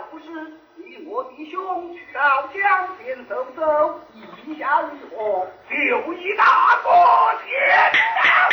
不是你我弟兄去到江边走走，一下雨后就一大个天亮。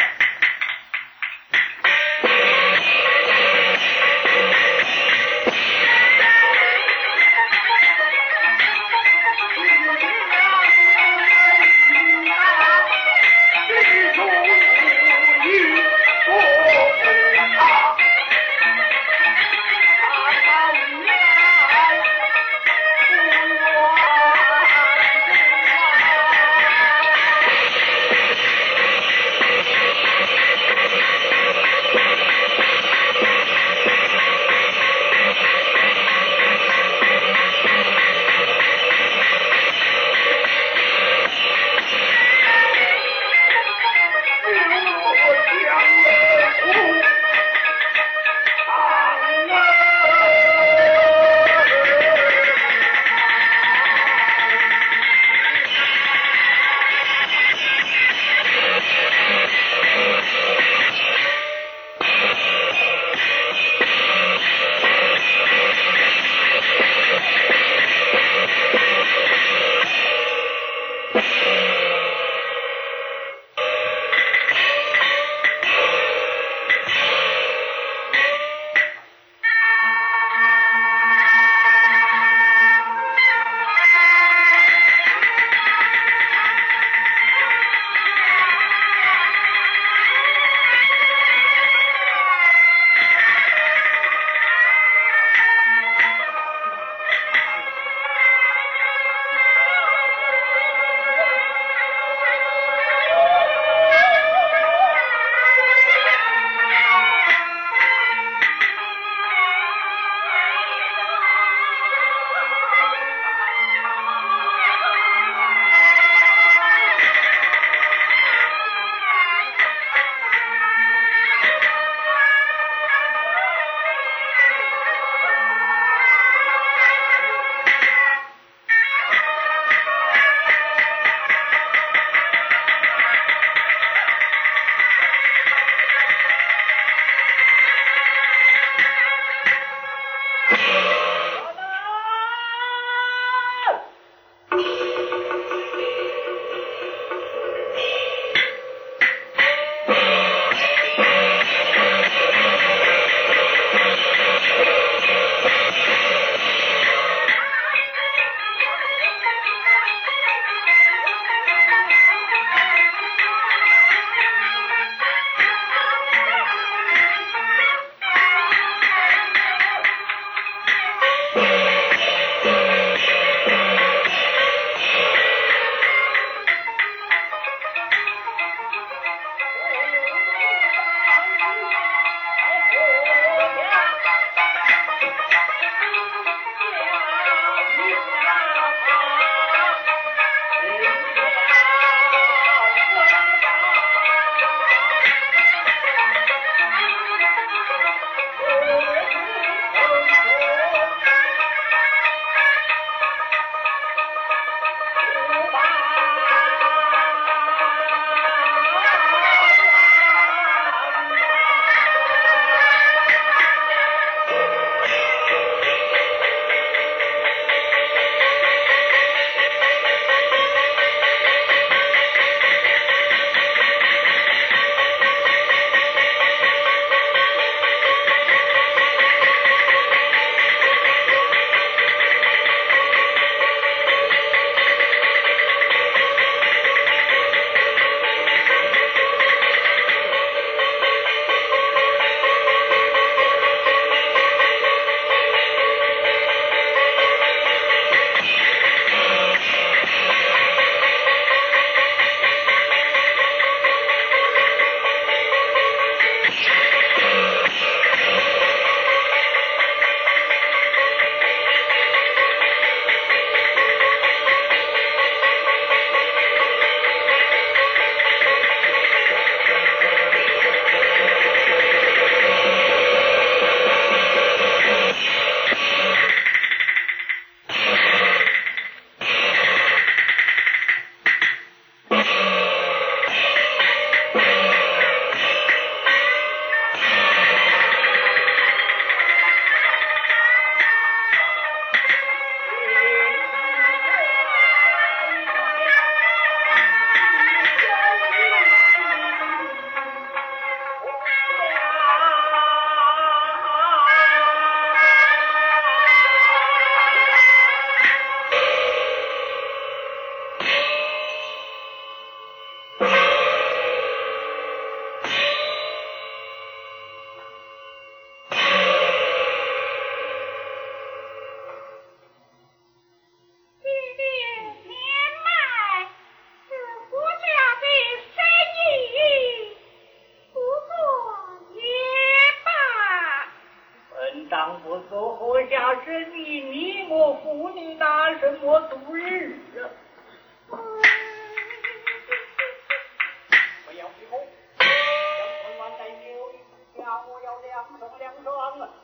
想不走后下是你我父女拿什么度日啊？不要逼我，将春晚带酒，下我要两双了。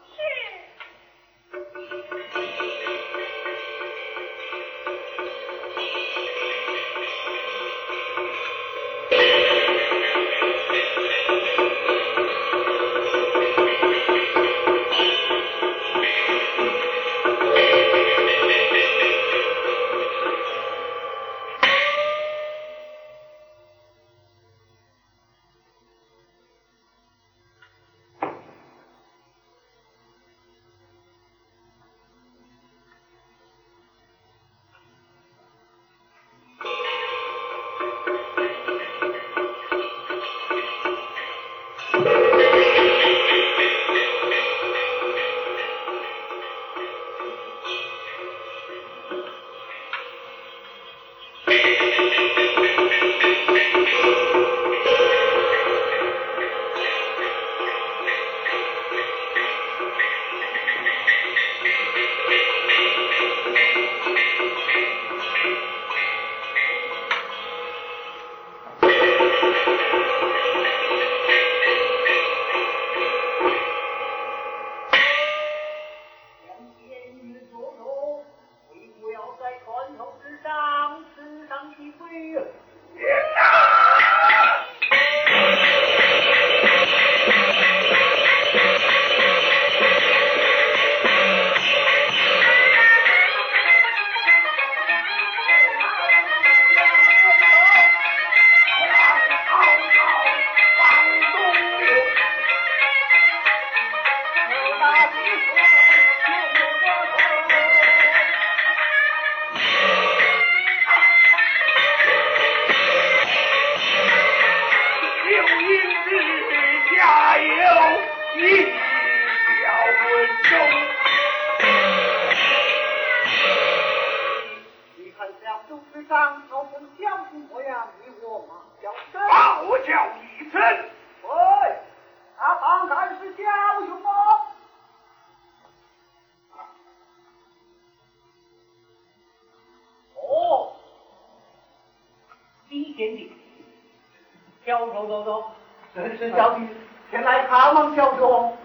走，真是小弟前来看望小兄。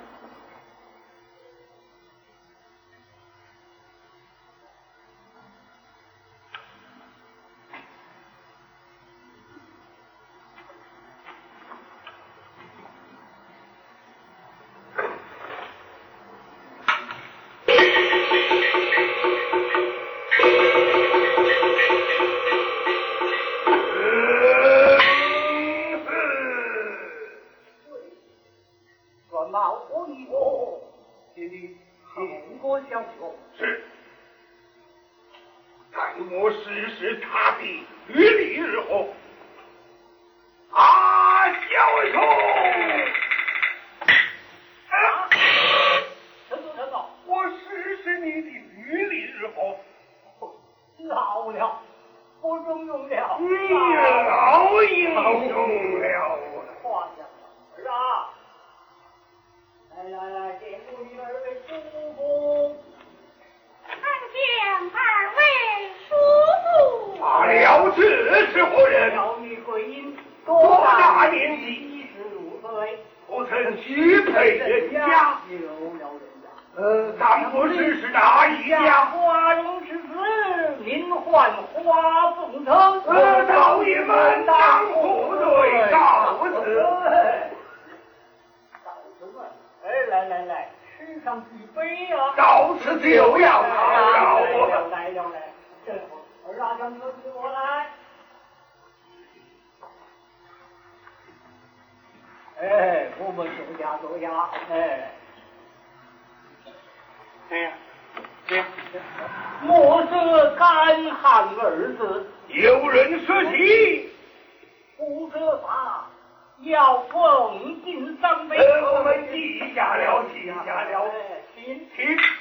莫是干旱二字， 有人说起， 不责罚，要奉进三杯。 我们记下了，请。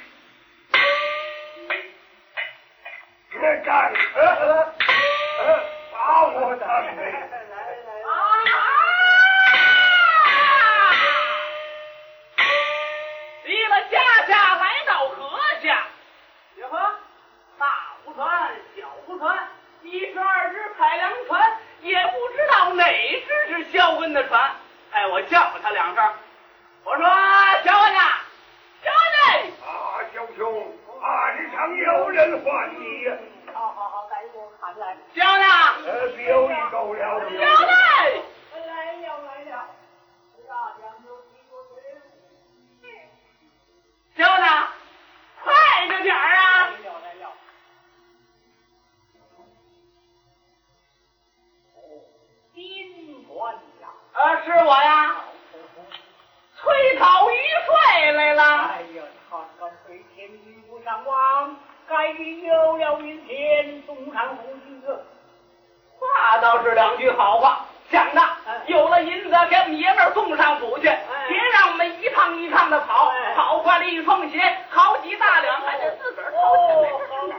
别干，把我当杯。 你们下来。 蹲的船，哎，我叫他两声，我说小文呐，小文呢？ 啊，小兄，岸上有人唤你。 好，待我看来。小文， 酒已够了。 小文，来了。大将就提过去。小文呐，快着点儿啊！来了。金官呀！是我呀。催讨余帅来了。哎呀，看看飞天玉不上王，该有了云天，送上红旗子。话倒是两句好话，想的有了银子给我们爷们儿送上府去，别让我们一趟一趟的跑，跑坏了一双鞋，好几大两还得自个儿掏钱。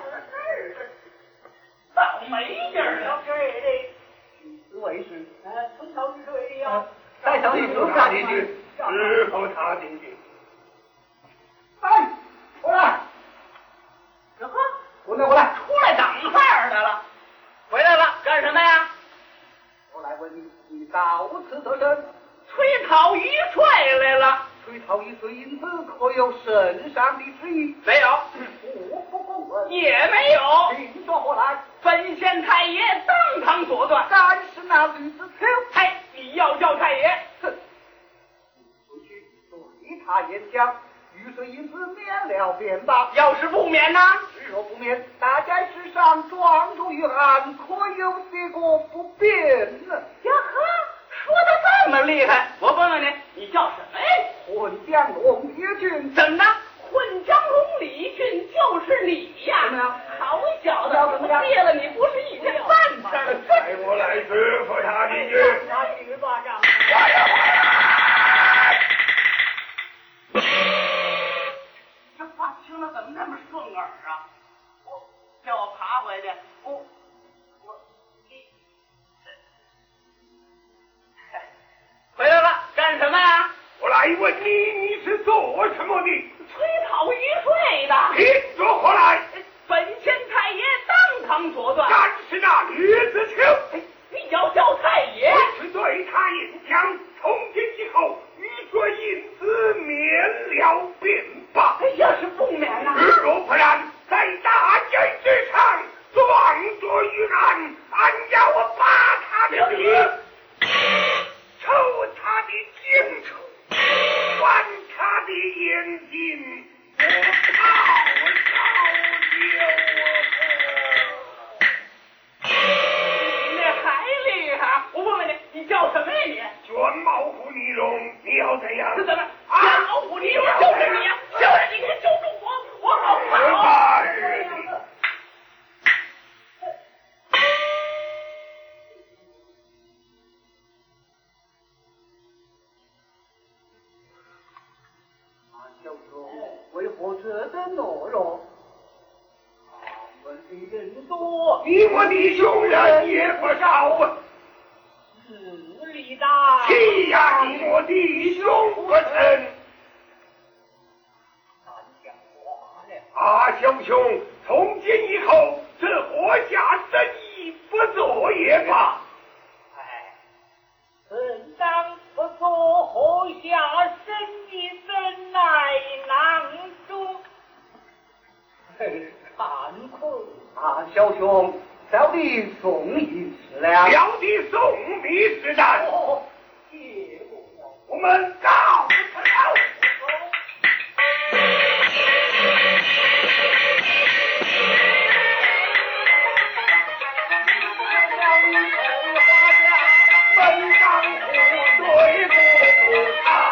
倒霉劲儿了，这里为是催讨余帅呀，带上一手下进去。 之后他进去。 哎，过来！哟呵，过来！出来等饭来了，回来了，干什么呀？ 我来问你，你到此得甚？ 催讨余帅来了。 催讨一岁银子，可有圣上的旨意？ 没有。 我不公问。 也没有。 听说何来？ 本县太爷当堂所断。 但是那吕子秋， 哎，你要叫太爷。 哼。对他言讲，雨水银子免了便罢。 要是不免呢？ 若不免，大街之上撞入于案，可有些个不便呢？ 呀呵，说的这么厉害，我问问你，你叫什么呀？ 混江龙李俊。 怎么的？混江龙李俊就是你呀？ 怎么样？ 好小子， 要怎么样？ 灭了你不是一天饭吃。 带我来师傅他进去。 他举巴掌。这话听了怎么那么顺耳啊？叫我爬回去。回来了，干什么呀？ 我来问你，你是做什么的？ 催讨余税的。 听说何来？ 本县太爷当堂所断。 但是那吕子秋， 你要叫太爷？ 我是对他言讲，从今以后，余税银子免了便罢。 要是不免呢？ 若不然，在大街之上撞作于案，俺要我拔他的皮，抽他的颈处，剜他的眼睛，我好你那还厉害！我问问你，你叫什么呀你？ 卷毛虎尼龙，你要怎样？ 是怎么？卷毛虎尼龙就是你呀！小人，你可救救我！我好怕！ 小兄，为何这等懦弱？我们的人多，你我弟兄人也不少啊。 势力大， 欺压你我弟兄不成？啊，小兄，从今以后，这国家生意不做也罢。 本当不做，后下生意怎奈囊中？惭愧啊，小兄，小弟送一次了。小弟送你是但。我们告辞了。门当户对不差。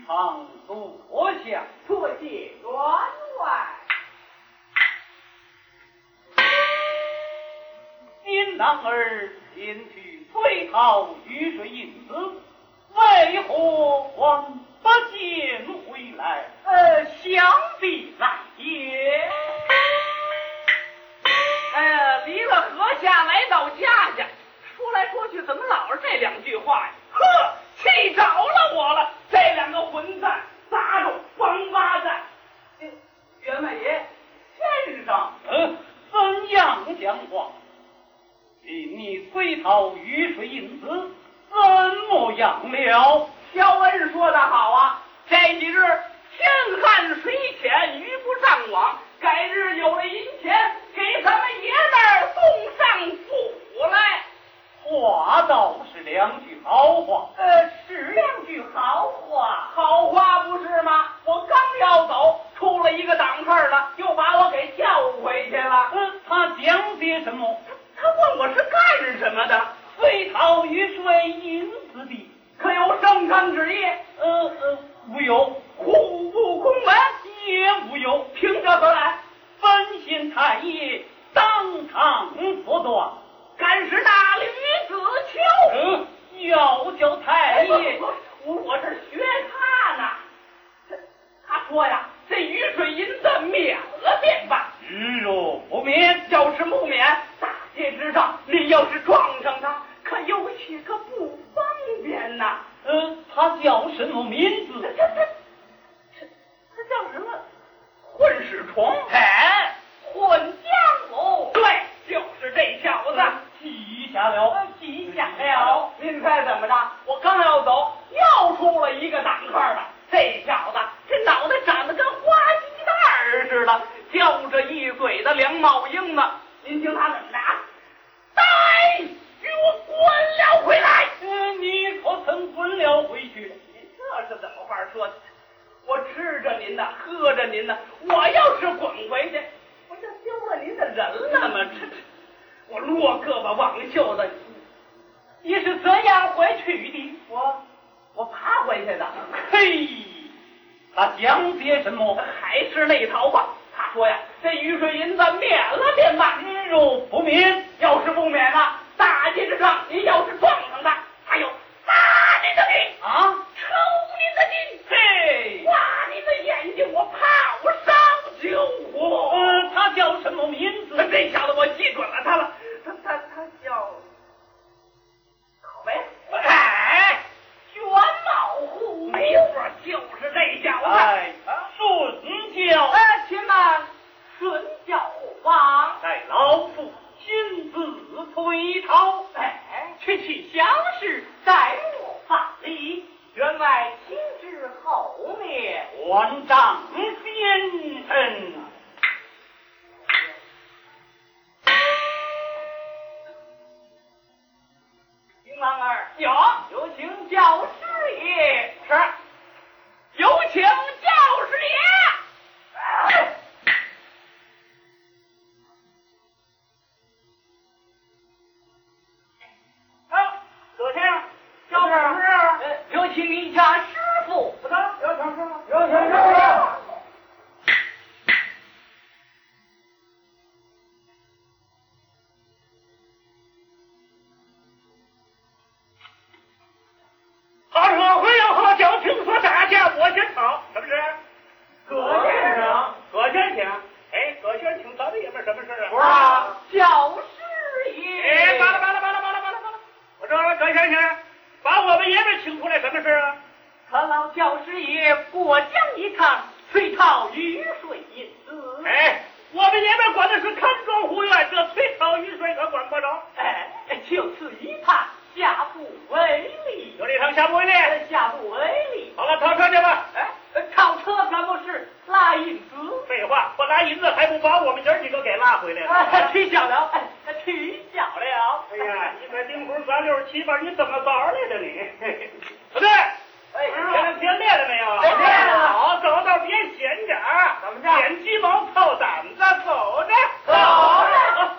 堂坐下，多谢员外。您男儿前去追讨雨水银子，为何还不见回来？想必来也。离了河下来到家家，说来说去怎么老是这两句话呀？呵，气着了我了！这两个混蛋，杂种王八蛋！员外爷，先生，怎样讲话？你催讨雨水银子，怎么样了？肖恩说得好啊，这几日天旱水浅，鱼不上网，改日有了银钱，给咱们爷们送上府来。话倒是两句好话，是两句好话，好话不是吗？我刚要走，出了一个挡客的，又把我给叫回去了。他讲些什么？他问我是干什么的？追讨雨水银子的，可有圣上旨意？无有。户部公文也无有。凭这何来？本县太爷当场说断，敢是那吕子秋？要叫太爷，我这学他呢。他说呀，这雨水银子免了便办。若不免，要是不免，大街之上，你要是撞上他，可有些个不方便呐。他叫什么名字？他叫什么？混世虫？混江湖。对，就是这小子。记下了，记下了。您猜怎么着？我刚要走，又出了一个挡客的。这小子这脑袋长得跟花鸡蛋似的，叫着一嘴的凉帽缨子。您听他怎么着？带与我滚了回来！你可曾滚了回去？你这是怎么话说的？我吃着您的，喝着您的，我要是滚回去，我就丢了您的人了吗？我落胳膊挽袖子，你是怎样回去的？我爬回去的。嘿，他讲些什么？还是那套话。他说呀，这雨水银子免了便办，若不免，要是不免了，大街之上，你要是撞上他，还有杀您的命啊，抽您的筋，嘿，挖您的眼睛，我泡烧救火。他叫什么名字？这小子我记准了他了，他叫口碑。卷帽虎，没错，就是这小子。顺教，且慢，顺教后方，待老夫亲自催讨。去详事，待我办理。员外请至后面，关张先生。金郎儿，有请教师爷。是，有请教师爷。葛先生，教师，有请一家师傅。不能，有请师傅，有请师傅。 好社会要好教，听说大家我先吵，什么事？ 葛先生， 葛先生，葛先生请咱们爷们什么事啊？ 不是啊，教师爷。 罢了。我说葛先生，把我们爷们请出来什么事啊？ 可老教师爷过江一趟，催讨雨水银子。 我们爷们管的是看庄护院，这催讨雨水可管不着。 就此一趟，下不为例。 就这趟下不为例， 下不为例。 好了，套车去吧。 套车可不是拉银子。 废话，不拉银子还不把我们爷几个给拉回来了？ 取消了，取消了。 哎呀，你这丁虎3、6、7、8，你怎么早来的你？不对，天练了没有？ 练了。 好，走到别闲着， 怎么着？ 捡鸡毛凑胆子，走着， 走着。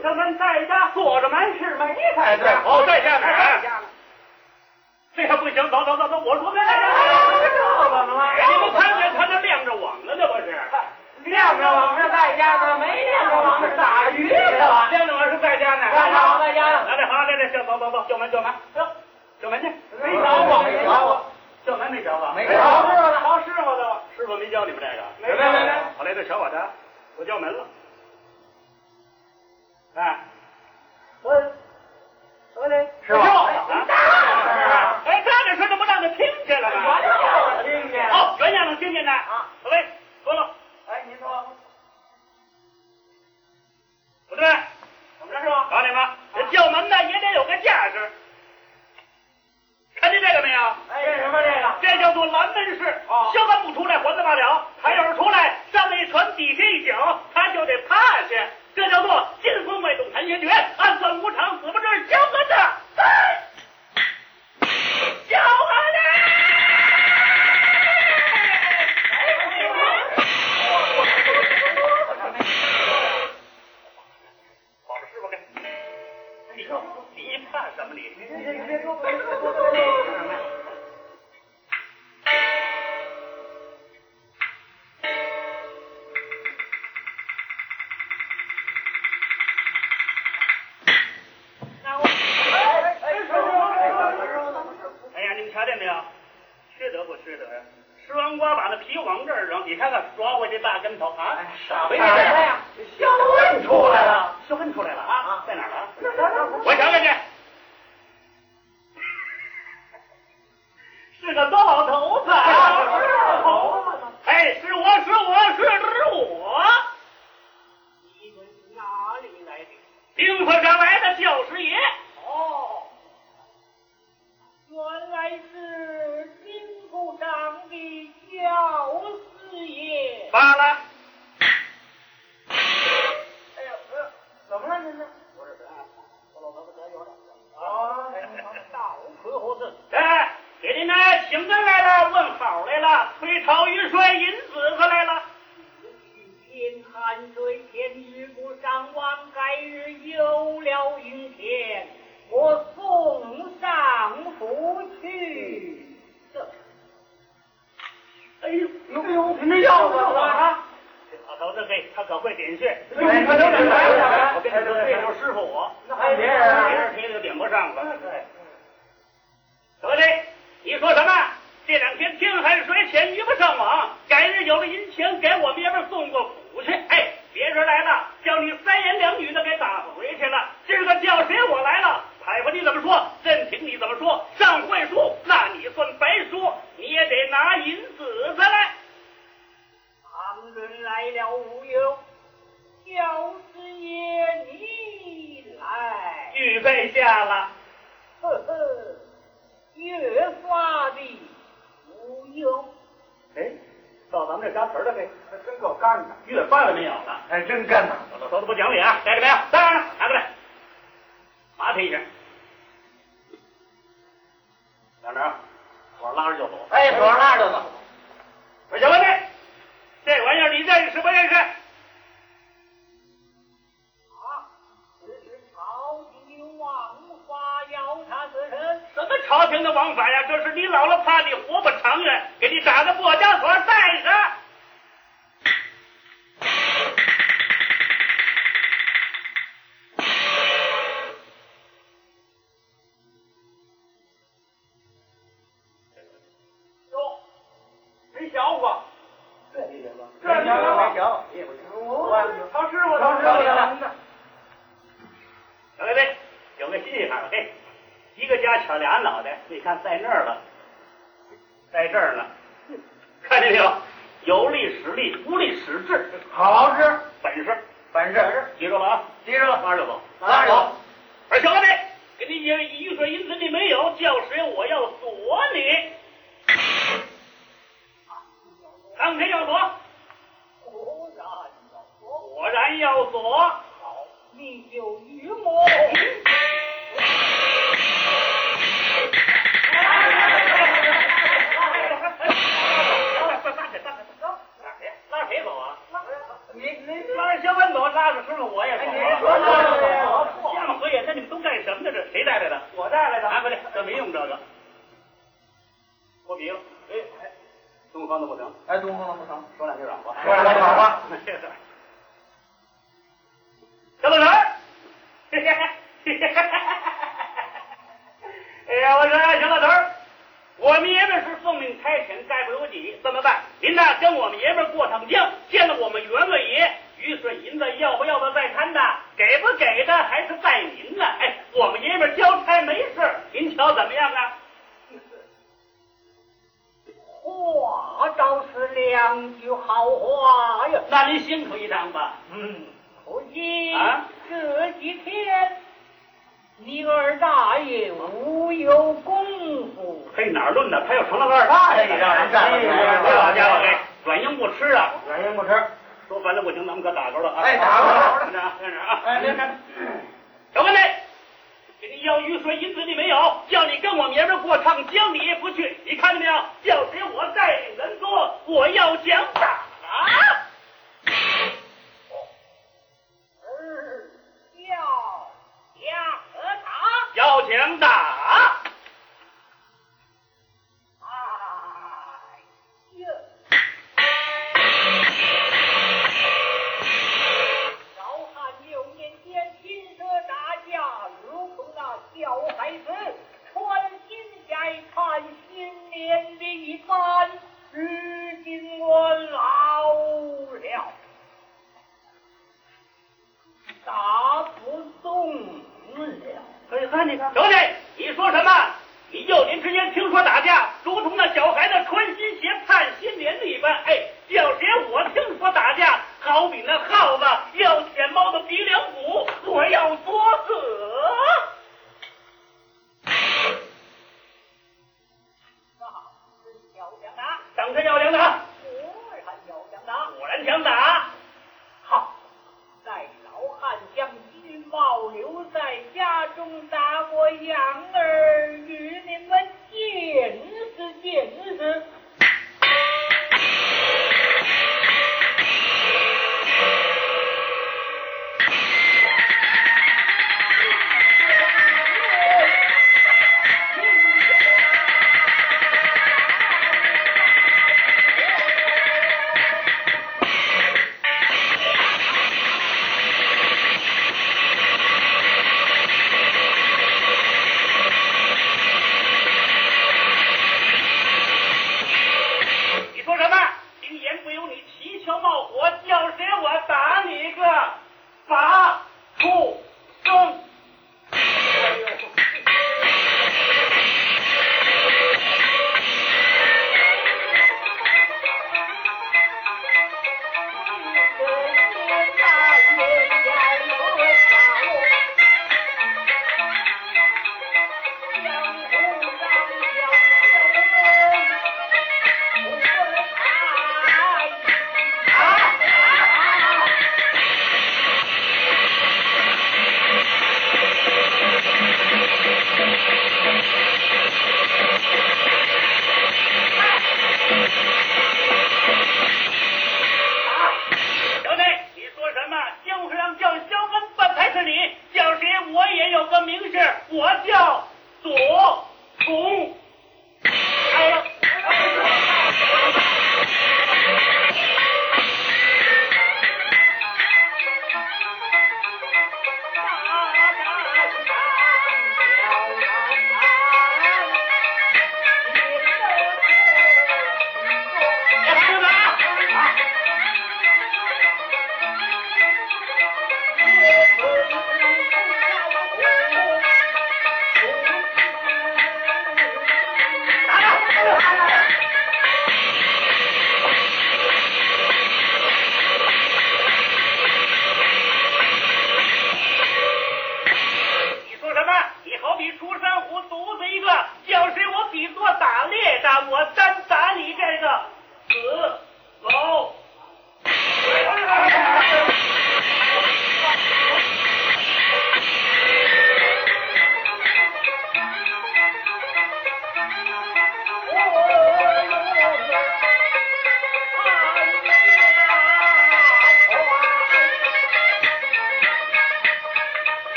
小门在家坐着满是没在家。 哦，在家呢。 这还不行，走，我说在家。你们看见他那亮着网了呢，不是？ 亮着网是在家呢，没亮着网是打鱼去了。 亮着网是在家呢。 在家呢。 来，好，来，走，叫门，叫门去。 没瞧过，没瞧过。 叫门没瞧过？ 没瞧过的， 好师傅的。师傅没教你们这个？ 没。 好，来这瞧我的，我叫门了。哎， 我嘞， 师傅。哎，这个事怎么让他听见了呢？ 我就听见。 哦，原样能听见的啊。喂，说了。 哎，您说。 不对，怎么着是吧？告诉你们，这叫门呢也得有个架势。看见这个没有？ 哎，这什么这个？ 这叫做拦门式。小门不出来，还得罢了；他要是出来，上面一船，底下一脚，他就得趴下。这叫做金风未动残血绝，暗算无常，死不至，小个子，小个子。保着师傅跟。你怕什么你？ 别说。 瞧见没有？缺德不缺德呀？吃完瓜把那皮往这儿扔，你看看抓回去大跟头啊！ 啥呀？小恩出来了， 小恩出来了啊！在哪儿了？我瞧瞧去。是个老头子。哎，是我。 你们是哪里来的？ 兵法上来的教师爷。 哦。原来是金库上的教师爷。 罢了。 哎呦，怎么了这是？不是，我老头子得有了。哦，到此何事？ 哎，给您呢请人来了，问好来了，推草玉帅银子子来了。 天寒水天遇不上望，改日有了阴天。我送上府去。 哎呦， 那要不啊？ 这老头子他可会点穴。 我跟你说， 这就是师傅我。 那还别人， 别人提就点不上了。得嘞，你说什么？这两天天寒水浅，遇不上网，改日有了银钱，给我们爷们送过府去。哎，别人来了，叫你三言两语的给打回去了。今个叫谁我来了？采访你怎么说？任凭你怎么说？上会书，那你算白说，你也得拿银子子来。 旁人来了无忧，教师爷你来， 预备下了。 呵呵，越发的无忧。 哎，到咱们这扎词了呗， 还真够干的， 越发了没有了？ 还真干呐！ 老头子不讲理啊！带着没有？当然了，拿过来，麻他一下。小张，我拉着就走。 哎，手上拉着呢。 我小问你，这玩意儿你认识不认识？ 啊，这是朝廷的王法，要他得人。 什么朝廷的王法呀？这是你姥姥怕你活不长远，给你打个破枷锁带上。挑俩脑袋，你看在那儿了，在这儿呢，看见没有？有力使力，无力使智， 好使， 本事，记住了啊！ 记住了， 拉着走， 拉着走。 而小子，给你一水银子你没有，教师我要锁你，当天要锁，果然要锁， 好，你就与我。 拉谁走啊？ 拉着小文走，拉着孙子我也走。下面回眼，这你们都干什么呢？这谁带来的？ 我带来的。 啊，不对，这没用这个。脱皮了。东方的不成。 哎，东方的不成。 说两句软话。 说两句软话。 这事儿。小老头儿。哎呀，我说小老头儿，我们爷们是奉命差遣，概不由己，怎么办？您呐，跟我们爷们过趟江，见了我们员外爷，雨水银子要不要的再谈的，给不给的还是在您呢。哎，我们爷们交差没事，您瞧怎么样啊？ 话倒是两句好话呀。 那您辛苦一趟吧。 可惜啊， 这几天你二大爷无有功夫。 嘿，哪儿论的？他又成了二大爷，让人干了。这老家伙，哎，软硬不吃啊， 软硬不吃。 说烦了不行，咱们可打勾了啊！ 哎，打勾了， 跟着啊，跟着啊！ 哎，您看， 小官内，给你要雨水银子你没有，叫你跟我们爷们过趟江，你也不去。你看见没有？叫谁我带领人多，我要讲打啊！要讲打。你看，小姐，你说什么？你幼年之间听说打架，如同那小孩子穿新鞋盼新年的一般。哎，叫谁我听说打架，好比那耗子要舔猫的鼻梁骨，我要作死。等着要讲打，果然讲打。 好，在老汉将军保留在家中打过样儿，与你们见识见识。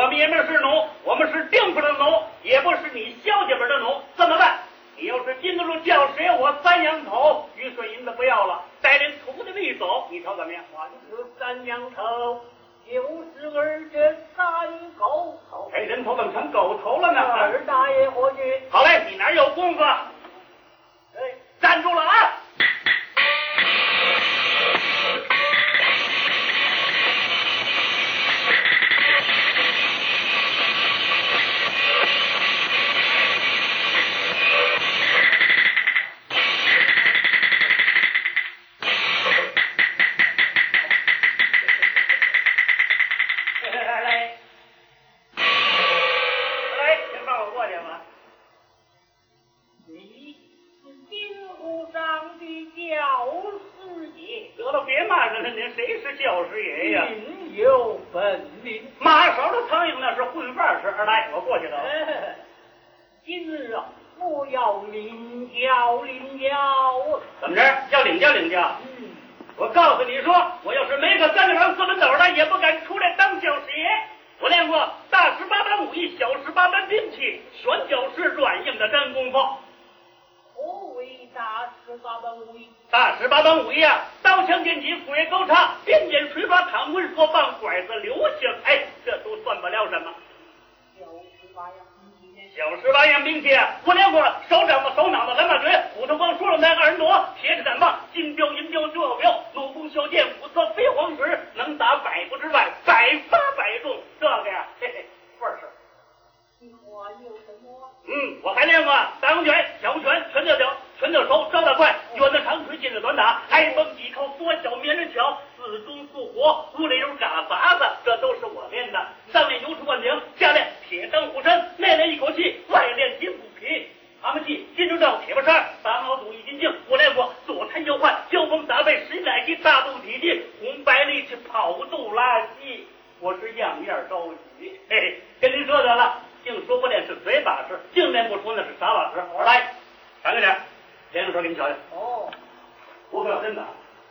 我们也不是奴，我们是定府的奴，也不是你小姐们的奴，怎么办？你要是禁得住叫谁，我三羊头雨水银子不要了，带领徒弟们一走，你瞧怎么样？ 还是三羊头，就是儿这三狗头。 这人头怎么成狗头了呢？ 二大爷伙计， 好嘞，你哪有功夫？站住了啊！谁是教师爷呀？ 您有本领。 马勺的苍蝇那是混饭吃。二大爷，我过去了。 今日啊，我要领教领教。 怎么着？要领教领教？我告诉你说，我要是没个三两四分斗的，也不敢出来当教师爷。我练过大18般武艺，小18般兵器，选角是软硬的真功夫。 何为大18般武艺？ 大18般武艺啊，刀枪剑戟斧钺钩叉，鞭锏锤抓躺棍说棒拐子流星，哎，这都算不了什么。小18样兵器啊，我练过手掌子、手脑子、蓝马锤、虎头光、说了那耳朵、铁齿胆棒、金镖、银镖、九镖、弩弓、削剑、五色飞黄石，能打100步之外，100发100中。这个呀，嘿嘿，不是。 我有什么？ 我还练过大公拳、小公拳、拳脚脚、拳脚手、招打快、远的长锤、近的短打、挨崩几扣、缩小绵人巧、四中四活、无里有嘎法子，这都是我练的。上练油出灌顶，下练铁当护身，内练一口气，外练金补皮。蛤蟆气、金钟罩、铁巴山、大毛肚、一斤劲，我练过左摊右换、交锋打背、十乃击、大肚体技、红白力气、跑肚拉稀，我是样样都齐。嘿嘿，跟您说得了。净说不练是嘴把式，净练不出那是傻把式。我来，长着点，连着说给你瞧瞧。我可要真的。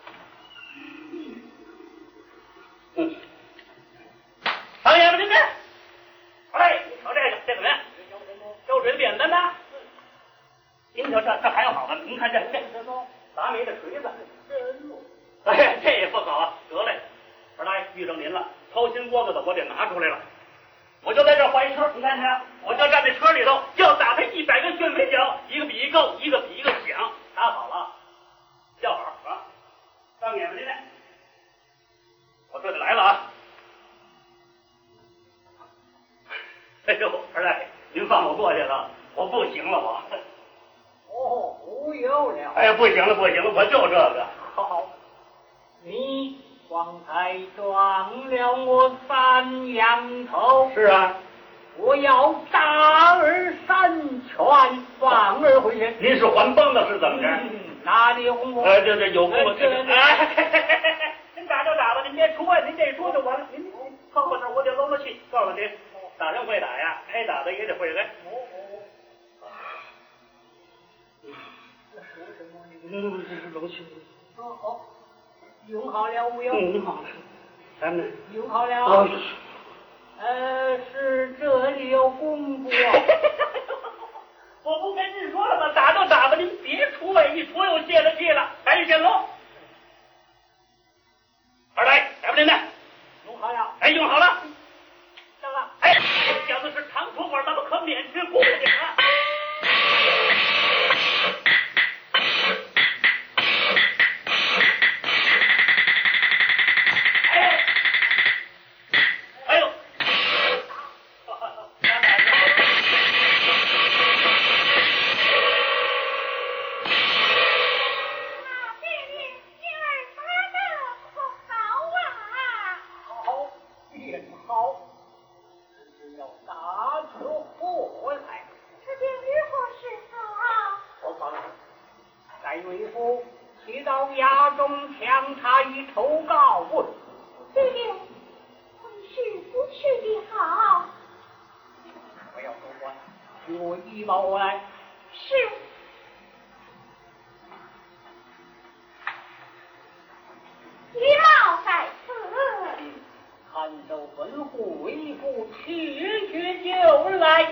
长眼睛看，哎，你瞧这怎么样？浇水扁担呢？您瞧这还有好的，您看这达梅的锤子，哎，这也不好啊。得嘞，二大爷遇上您了，操心窝子的我得拿出来了。我就在这换一车，你看看，我就站在车里头，要打他100个旋飞脚，一个比一个够，一个比一个响。打好了，叫好啊！上眼睛来，我这就来了啊！哎呦，二大爷，您放我过去了，我不行了，我。 不有了。 哎呀，不行了，我就这个。 好，你方才撞了我三羊头。 是啊， 我要打儿3拳，放儿回去。 您是还崩的，是怎么着？ 哪里红我？ 这有功夫。您打就打吧，您别出啊，您这说就完了。您放我这儿，我得搂着气。告诉您，打人会打呀，挨打的也得会挨。这是楼气。 好，用好了无有？ 用好了。咱们用好了。是这里有功夫啊。 我不跟您说了吗？打就打吧，您别出啊！一出又泄了气了，赶紧见喽。二大爷，来吧您的。 用好了。 哎，用好了。 上了。 哎，小子是长出管，咱们可免去过去啊。 看守吩咐，微服去来。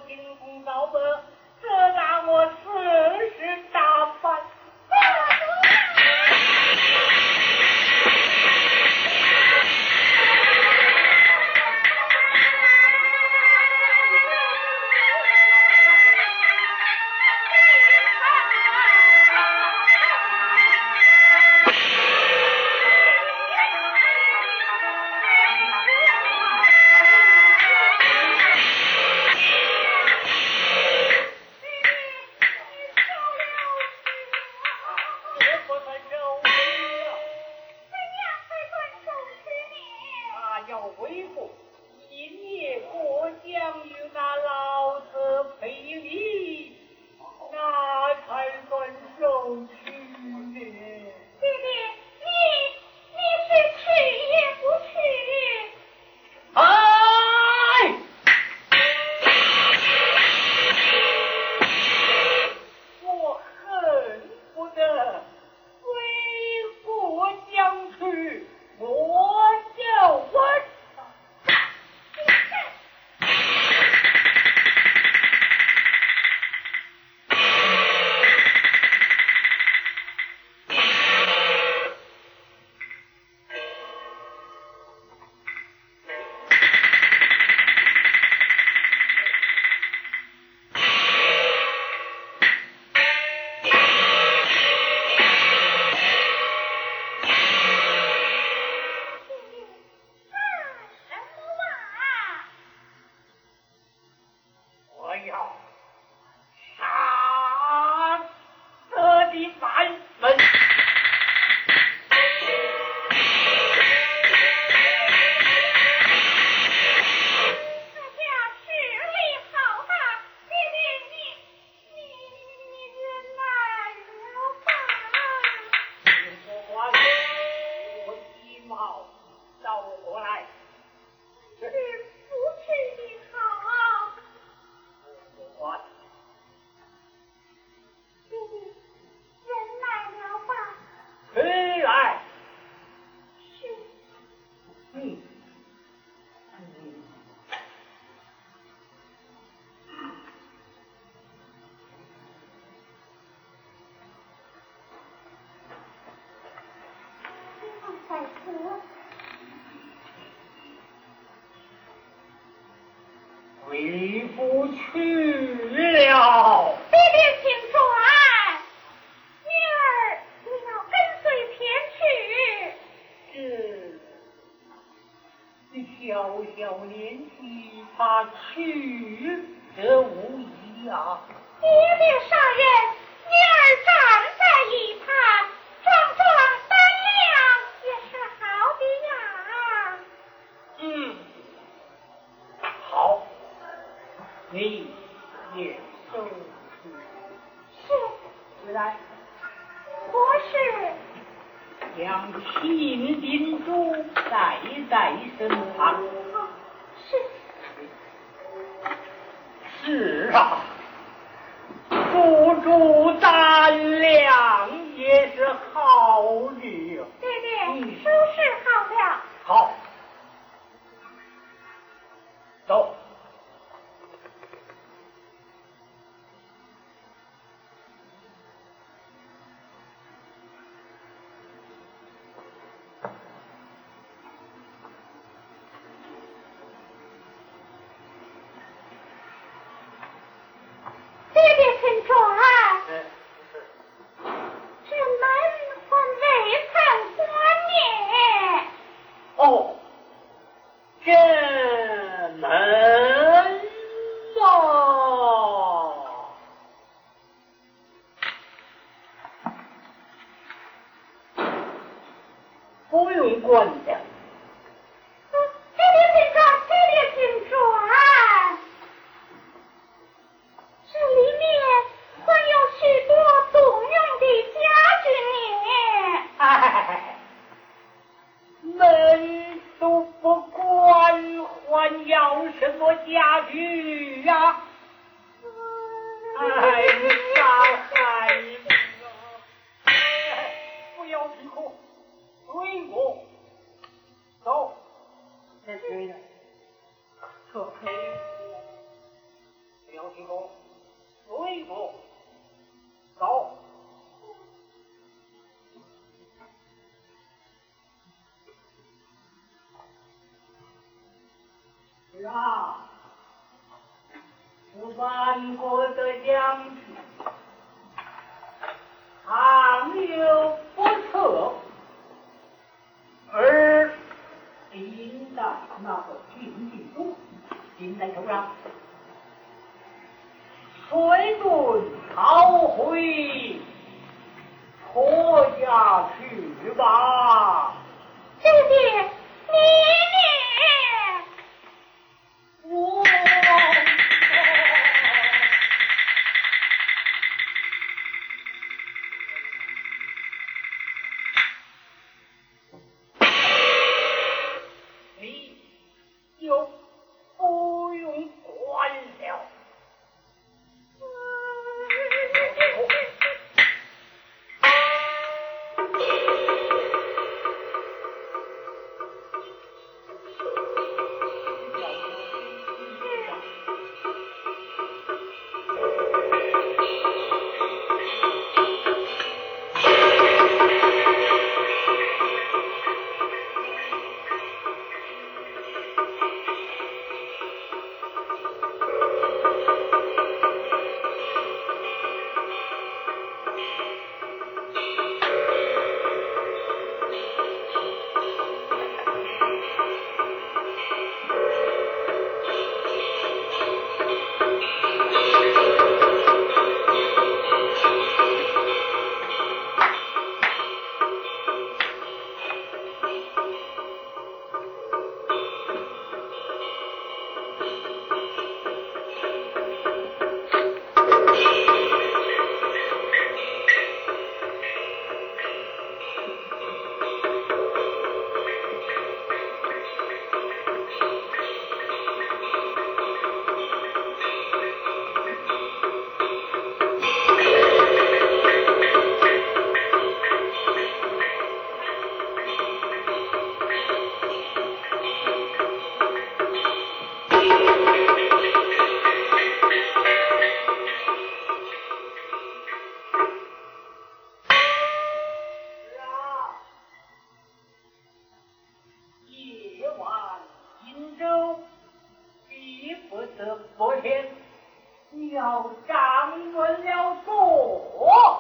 金红皂白，这让我试试打扮。回不去了。 爹爹，请转。女儿，你要跟随前去。你小小年纪，他去则无疑啊。 爹爹杀人，女儿站在一旁，壮壮胆量也是好的呀。 好。你也收去。 是。 来， 何事？ 将秦宾珠带在身旁。 是。 是啊，主胆量也是好的。 爹爹，收拾好了。 好，走。 爹爹，请转。这门还未曾关灭。 哦，这门不用关的。 爹爹，请转，爹爹，请转。这里面还有许多动用的家具呢。 哎，门都不关，还要什么家具呀？哎，傻孩子啊！不要啼哭，随我走。这可以， 小气不？对不？走。是啊，是万国的将军，常有不测，而今在那个禁地中，尽在手上。水遁逃回脱家去吧。 姐姐，你我你就不用管了。要站稳了坐。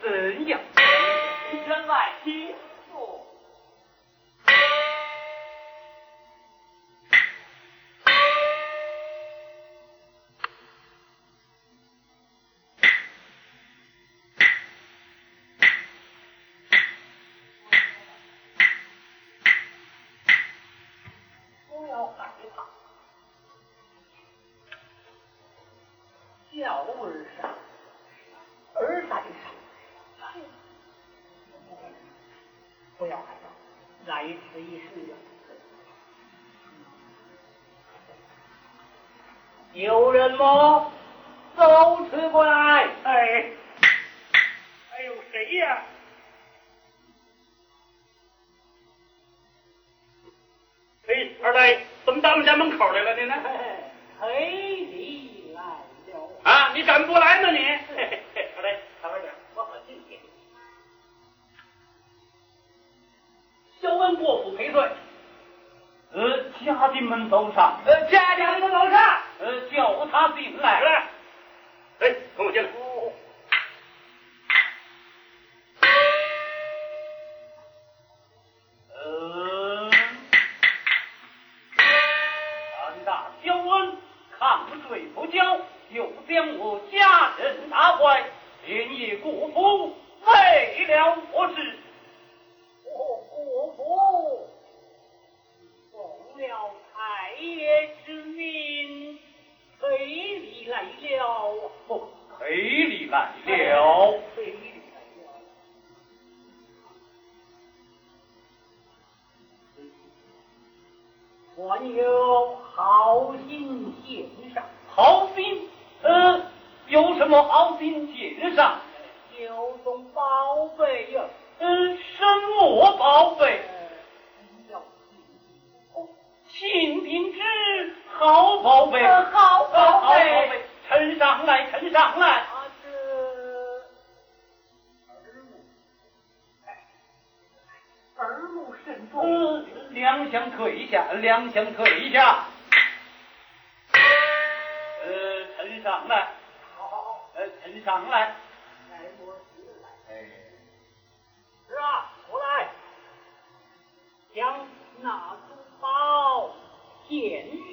怎样？员外请坐。不要害怕，轿儿上，儿在上。不要害怕，来此一试。有人吗？走此过来。 哎呦，谁呀？哎，二代怎么到我们家门口来了你呢？ 赔礼来了。 啊，你敢不来吗你？二代，快点，我好进去。小文国府赔罪。 家丁们走上。 家丁们走上。 叫他进来。 来。哎，跟我进来。 胆大小恩，抗罪不交，又将我家人打坏，连夜国府废了我事。国府奉了太爷之命，赔礼来了。赔礼来了。赔礼来了。还有好心献上。好心？有什么好心献上？有种宝贝呀。什么宝贝？秦平之好宝贝。好宝贝。呈上来，呈上来。耳目甚重。两相退下，两相退下。呈上来。好。呈上来。是啊，过来，将那珠宝献